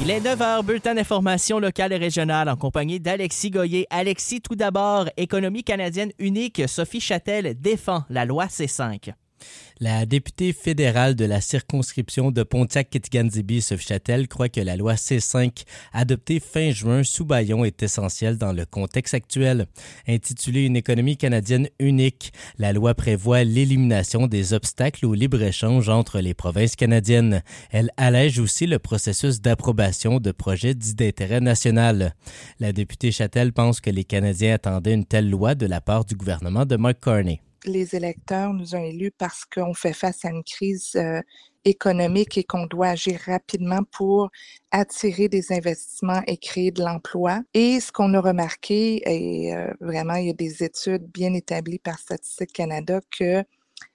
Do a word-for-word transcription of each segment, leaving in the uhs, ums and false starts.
Il est neuf heures, bulletin d'information locale et régionale en compagnie d'Alexis Goyer. Alexis, tout d'abord, économie canadienne unique, Sophie Chatel défend la loi C cinq. La députée fédérale de la circonscription de Pontiac-Kitigan-Zibi, Sophie Chatel, croit que la loi C cinq, adoptée fin juin sous Bayon, est essentielle dans le contexte actuel. Intitulée Une économie canadienne unique, la loi prévoit l'élimination des obstacles au libre-échange entre les provinces canadiennes. Elle allège aussi le processus d'approbation de projets dits d'intérêt national. La députée Chatel pense que les Canadiens attendaient une telle loi de la part du gouvernement de Mark Carney. Les électeurs nous ont élus parce qu'on fait face à une crise euh, économique et qu'on doit agir rapidement pour attirer des investissements et créer de l'emploi. Et ce qu'on a remarqué, et euh, vraiment, il y a des études bien établies par Statistique Canada, que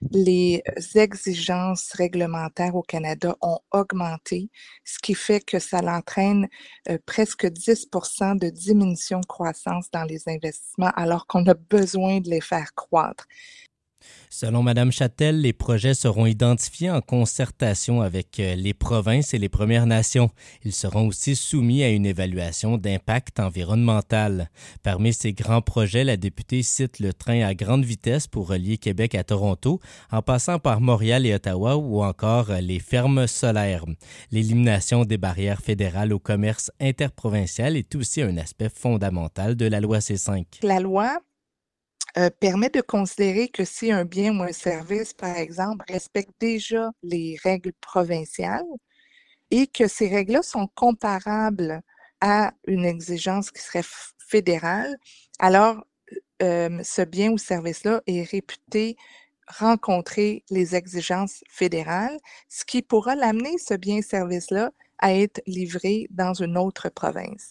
les exigences réglementaires au Canada ont augmenté, ce qui fait que ça l'entraîne euh, presque dix pour cent de diminution de croissance dans les investissements, alors qu'on a besoin de les faire croître. Selon Mme Chatel, les projets seront identifiés en concertation avec les provinces et les Premières Nations. Ils seront aussi soumis à une évaluation d'impact environnemental. Parmi ces grands projets, la députée cite le train à grande vitesse pour relier Québec à Toronto, en passant par Montréal et Ottawa, ou encore les fermes solaires. L'élimination des barrières fédérales au commerce interprovincial est aussi un aspect fondamental de la loi C cinq. La loi Euh, permet de considérer que si un bien ou un service, par exemple, respecte déjà les règles provinciales et que ces règles-là sont comparables à une exigence qui serait f- fédérale, alors euh, ce bien ou service-là est réputé rencontrer les exigences fédérales, ce qui pourra l'amener, ce bien ou service-là, à être livré dans une autre province.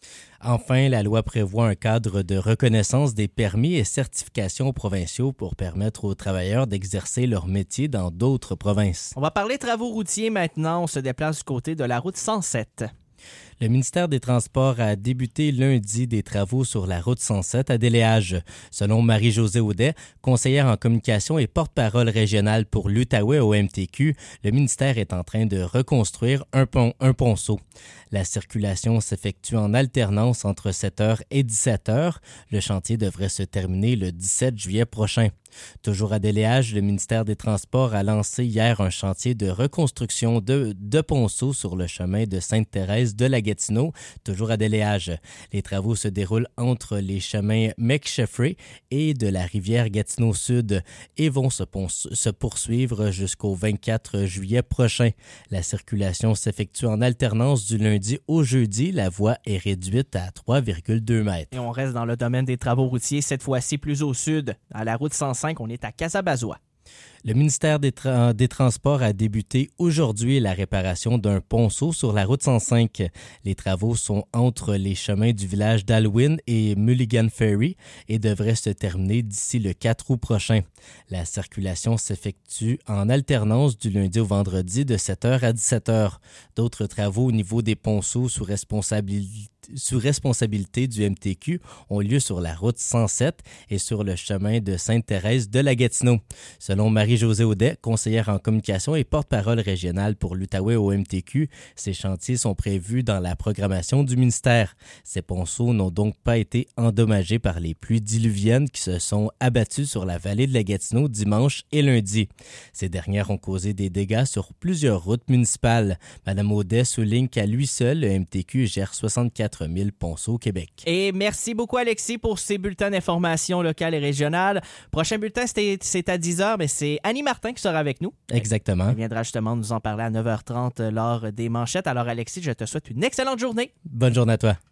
Enfin, la loi prévoit un cadre de reconnaissance des permis et certifications provinciaux pour permettre aux travailleurs d'exercer leur métier dans d'autres provinces. On va parler travaux routiers maintenant. On se déplace du côté de la route cent sept. Le ministère des Transports a débuté lundi des travaux sur la route cent sept à Déléage. Selon Marie-Josée Audet, conseillère en communication et porte-parole régionale pour l'Outaouais au M T Q, le ministère est en train de reconstruire un pont, un ponceau. La circulation s'effectue en alternance entre sept heures et dix-sept heures. Le chantier devrait se terminer le dix-sept juillet prochain. Toujours à Déléage, le ministère des Transports a lancé hier un chantier de reconstruction de, de ponceaux sur le chemin de Sainte-Thérèse de la Gatineau, toujours à Déléage. Les travaux se déroulent entre les chemins McSheffrey et de la rivière Gatineau-Sud et vont se, pon- se poursuivre jusqu'au vingt-quatre juillet prochain. La circulation s'effectue en alternance du lundi au jeudi. La voie est réduite à trois virgule deux mètres. Et on reste dans le domaine des travaux routiers, cette fois-ci plus au sud, à la route cent cinq, on est à Casabazois. Le ministère des, Tra- des Transports a débuté aujourd'hui la réparation d'un ponceau sur la route cent cinq. Les travaux sont entre les chemins du village d'Alwyn et Mulligan Ferry et devraient se terminer d'ici le quatre août prochain. La circulation s'effectue en alternance du lundi au vendredi de sept heures à dix-sept heures. D'autres travaux au niveau des ponceaux sous responsabilité sous responsabilité du M T Q ont lieu sur la route cent sept et sur le chemin de Sainte-Thérèse de la Gatineau. Selon Marie-Josée Audet, conseillère en communication et porte-parole régionale pour l'Outaouais au M T Q, ces chantiers sont prévus dans la programmation du ministère. Ces ponceaux n'ont donc pas été endommagés par les pluies diluviennes qui se sont abattues sur la vallée de la Gatineau dimanche et lundi. Ces dernières ont causé des dégâts sur plusieurs routes municipales. Madame Audet souligne qu'à lui seul, le M T Q gère soixante-quatre mille ponceaux au Québec. Et merci beaucoup, Alexis, pour ces bulletins d'information locales et régionales. Prochain bulletin, c'est, c'est à dix heures, mais c'est Annie Martin qui sera avec nous. Exactement. Elle viendra justement nous en parler à neuf heures trente lors des manchettes. Alors, Alexis, je te souhaite une excellente journée. Bonne journée à toi.